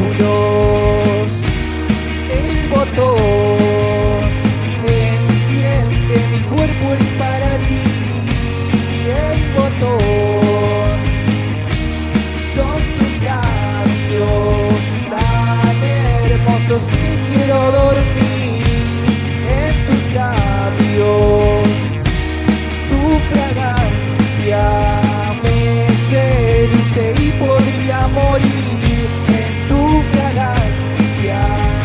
músculos, el botón enciende, mi cuerpo es para ti, el botón son tus labios tan hermosos que quiero dormir en tus labios, tu fragancia me seduce y podría morir en tu fragancia.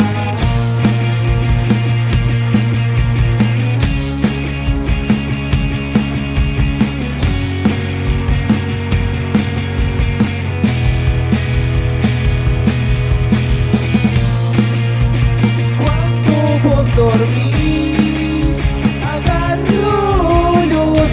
Cuando vos dormís, agarro los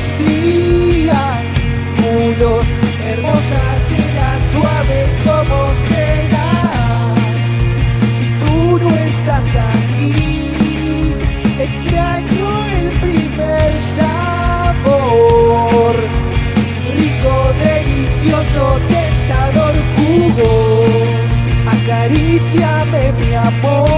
triángulos, hermosa tela suave como será. Si tú no estás aquí, extraño el primer sabor, rico, delicioso, tentador jugo. Acaríciame mi amor,